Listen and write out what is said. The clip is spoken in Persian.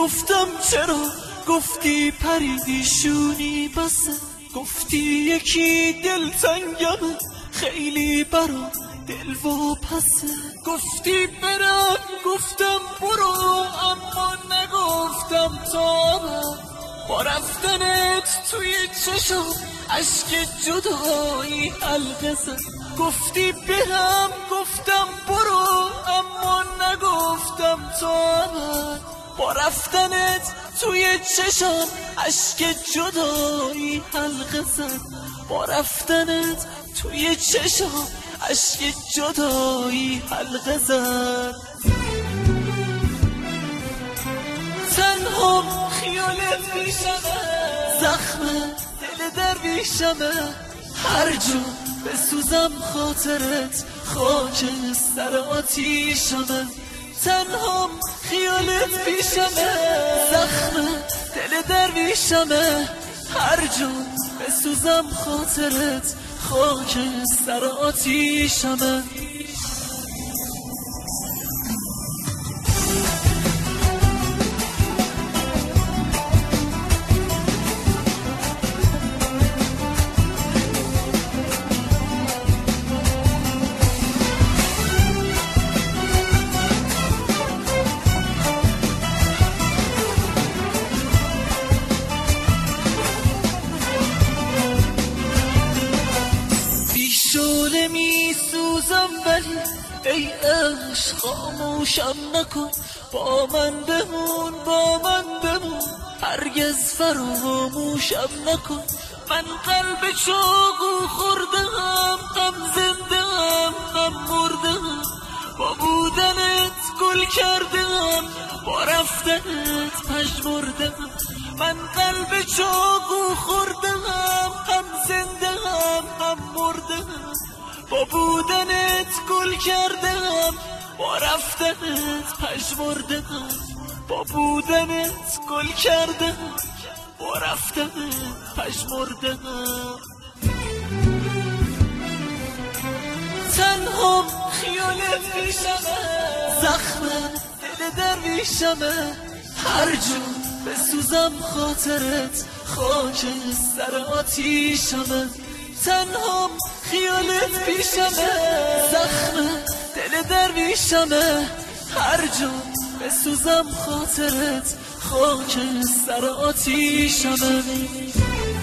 گفتم چرا، گفتی پریشونی بسه، گفتی یکی دلتنگمه خیلی برا دل و پسه. گفتی برم گفتم برو، اما نگفتم تا با رفتنت توی چشم عشق جدایی حلقه زد. گفتی برم گفتم برو، اما نگفتم تا با رفتنت توی چشم عشق جدایی حلقه زد. با رفتنت توی چشم عشق جدایی حلقه زد. تنها خیالت پیشمه، زخم دل درویشمه، هر جا بسوزم خاطرت خاک سر آتیشمه. تنها خیالت پیشمه، زخم دل درویشمه، هر جا بسوزم خاطرت خاک سر آتیشمه. شعله می سوزم ولی ای عشق خاموشم نکن، با من بمون با من بمون، هرگز فراموشم نکن. من قلب چاقو خوردم، غم زندم غم مردم، با بودنت گل کردم با رفتنت پژمردم. من قلب چاقو خوردم، غم زندم غم مردم، با بودنت گل کردم با رفتنت پژمردم. با بودنت گل کردم با رفتنت پژمردم. تنها خیالت پیشمه، زخم دل درویشمه، هر جا بسوزم خاطرت خاک سر آتیشمه. تنها خیالت پیشمه، زخم دل درویشمه، هر جا بسوزم خاطرت خاک سر آتیشمه.